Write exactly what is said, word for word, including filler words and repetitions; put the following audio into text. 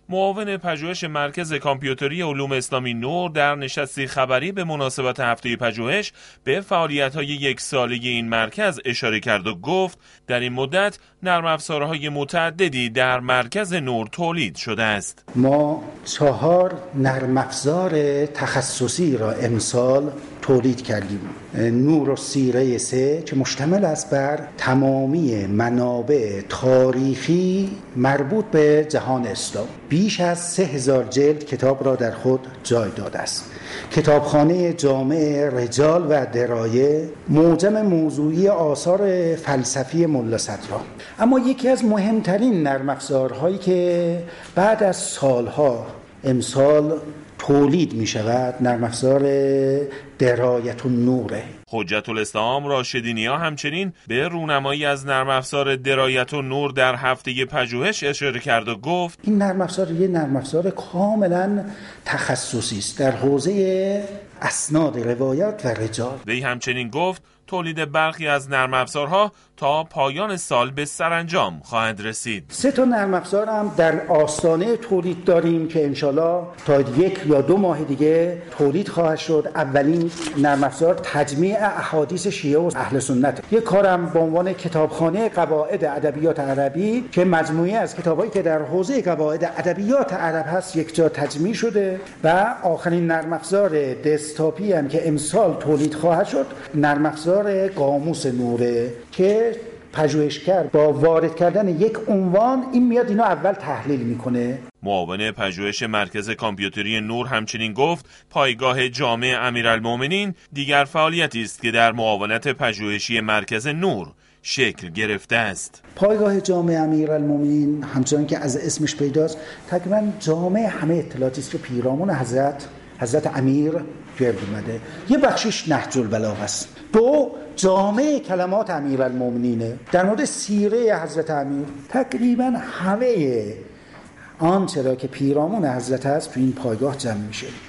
معاون پژوهش مرکز کامپیوتری علوم اسلامی نور در نشستی خبری به مناسبت هفته پژوهش به فعالیت‌های یک ساله این مرکز اشاره کرد و گفت در این مدت نرم افزارهای متعددی در مرکز نور تولید شده است. ما چهار نرم افزار تخصصی را امسال تولید کردیم. نور السیره سه که مشتمل است بر تمامی منابع تاریخی مربوط به جهان اسلام. بیش از سه هزار جلد کتاب را در خود جای داده است. کتابخانه جامع رجال و درایه موجم موضوعی آثار فلسفی ملا صدرا. اما یکی از مهمترین نرم افزارهایی که بعد از سالها امسال تولید می شود نرم افزار درایت النوره. حجت الاسلام راشدی نیا همچنین به رونمایی از نرم افزار درایت النور در هفته پژوهش اشاره کرد و گفت این نرم افزار یه نرم افزار کاملا تخصصی است در حوزه اسناد روایات و رجال. وی همچنین گفت تولید برخی از نرم افزارها تا پایان سال به سرانجام خواهد رسید. سه تا نرم افزار هم در آستانه تولید داریم که انشالله تا یک یا دو ماه دیگه تولید خواهد شد. اولین نرم افزار تجمیع احادیث شیعه و اهل سنت. یک کارم به عنوان کتابخانه قواعد ادبیات عربی که مجموعه از کتابایی که در حوزه قواعد ادبیات عرب هست یک جا تجمیع شده و آخرین نرم افزار دسکتاپی هم که امسال تولید خواهد شد نرم افزار قاموس نوره که پژوهشگر با وارد کردن یک عنوان این میاد اینو اول تحلیل میکنه. معاون پژوهش مرکز کامپیوتری نور همچنین گفت پایگاه جامع امیرالمومنین دیگر فعالیتی است که در معاونت پژوهشی مرکز نور شکل گرفته است. پایگاه جامع امیرالمومنین همچنان که از اسمش پیداست تقریبا جامع همه اطلاعاتی است که پیرامون حضرت حضرت امیر گرد اومده. یه بخشش نهج البلاغه است. دو جامع کلمات امیرالمومنینه. در مورد سیره حضرت امیر تقریبا همه آنچه را که پیرامون حضرت هست تو این پایگاه جمع میشه.